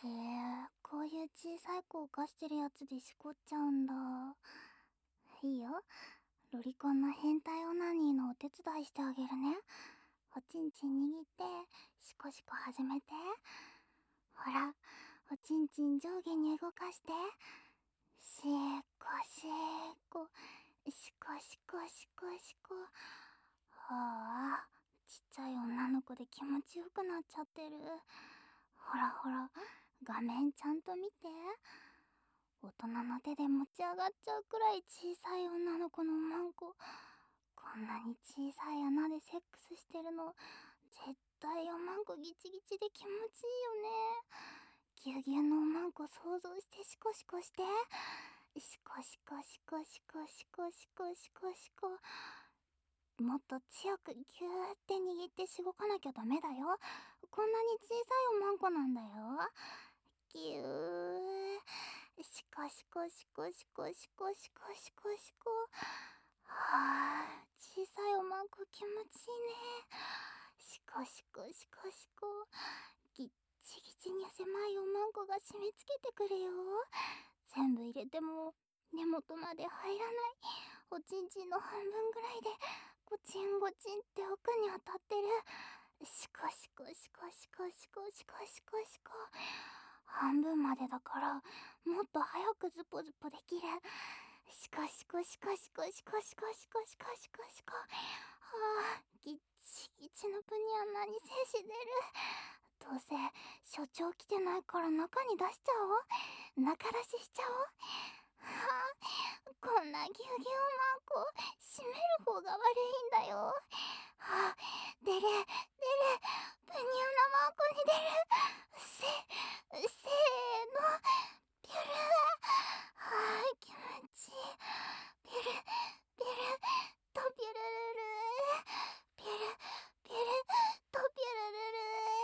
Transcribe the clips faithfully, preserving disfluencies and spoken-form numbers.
へえ、こういう小さい子を犯してるやつでしこっちゃうんだ。いいよ。ロリコンの変態オナニーのお手伝いしてあげるね。おちんちん握って、シコシコ始めて。ほら、おちんちん上下に動かして。しーこしーこ、しこしこしこしこ。はあ、ちっちゃい女の子で気持ちよくなっちゃってる。ほらほら、画面ちゃんと見て。大人の手で持ち上がっちゃうくらい小さい女の子のおまんこ。こんなに小さい穴でセックスしてるの、絶対おまんこギチギチで気持ちいいよね。ぎゅうぎゅうのおまんこ想像してシコシコして。シコシコシコシコシコシコシコシコ。もっと強くギューって握ってしごかなきゃダメだよ。こんなに小さいおまんこなんだよ。ぎゅー。シコシコシコシコシコシコシコシコ。はあ、小さいおまんこ気持ちいいね。シコシコシコシコ。ギッチギチに狭いおまんこが締め付けてくるよ。全部入れても根元まで入らない。おちんちんの半分ぐらいでゴチンゴチンって奥に当たってる。シコシコシコシコシコシコシコシコ。半分までだからもっと早くズポズポできる。シコシコシコシコシコシコシコシコシコシコ。はあ、ギッチギチのプニャン何精子出る。どうせ所長来てないから中に出しちゃおう。中出ししちゃおう。はあ、こんなギュウギュウマンコ閉める方が悪いんだよ。はあ、出る出る、プニャンのマンコに出る。せせーの、ピュル。はあ、気持ちいい。ピュルピュルとピュルルル。ピュルピュルとピュルルル。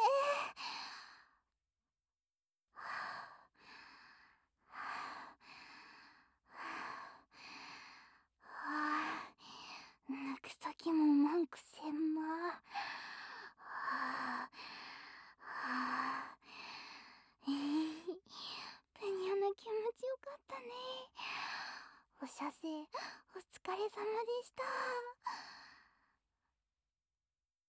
はあ、抜くときも文句せんま。はあ、はあ、えー、ペニャの気持ちよかったね。お射精お疲れ様でした。